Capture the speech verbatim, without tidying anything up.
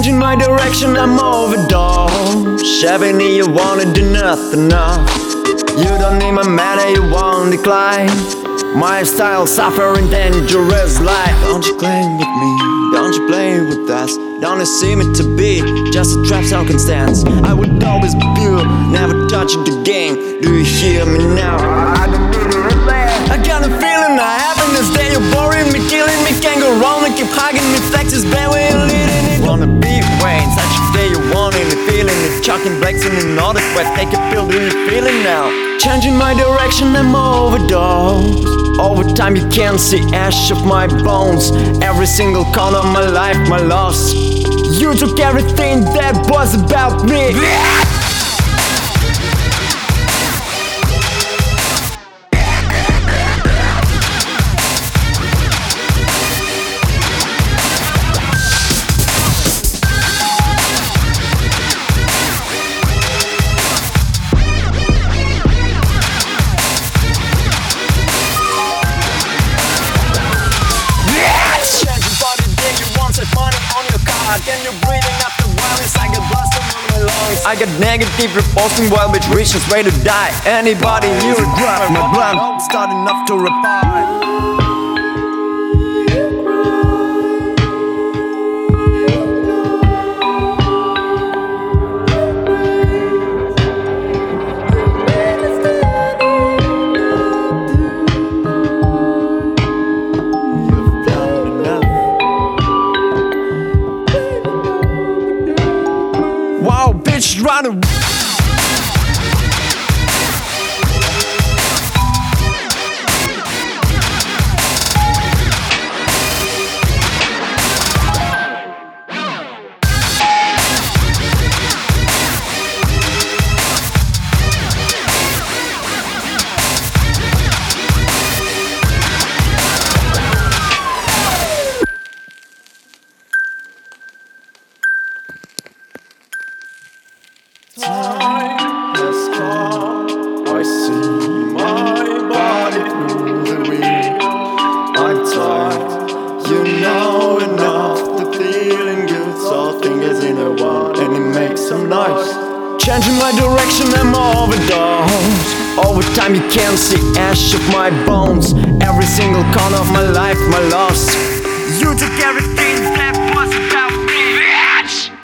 Changing my direction, I'm overdosed. Shaving it, you wanna do nothing now. You don't need my matter, you won't decline. My style suffering dangerous life. Don't you claim with me, don't you play with us. Don't you see me to be just a trap circumstance. I would always be pure, never touch it again. Do you hear me now? I don't need to replay. I got a feeling of happiness that you're boring me, killing me. Can't go wrong and keep hugging me. Flex is bad way you're leading it. Wanna be Wayne, such a day you want it, feeling it. Chucking blacks in another sweat, take a pill, do you feel it now? Changing my direction, I'm overdosed. Over time you can see ash of my bones. Every single corner of my life, my loss. You took everything that was about me. Then you're breathing after violence. I got blasted on my lungs. I got negative reposting while bitch reaches way to die. Anybody you grab my blood, starting enough to reply. Wow, bitch, run away. Time has come, I see my body through the wheel. I'm tired, you know enough. The feeling good, so fingers in a one, and it makes some noise. Changing my direction, I'm overdosed. Over time you can see ash of my bones. Every single corner of my life, my loss. You took everything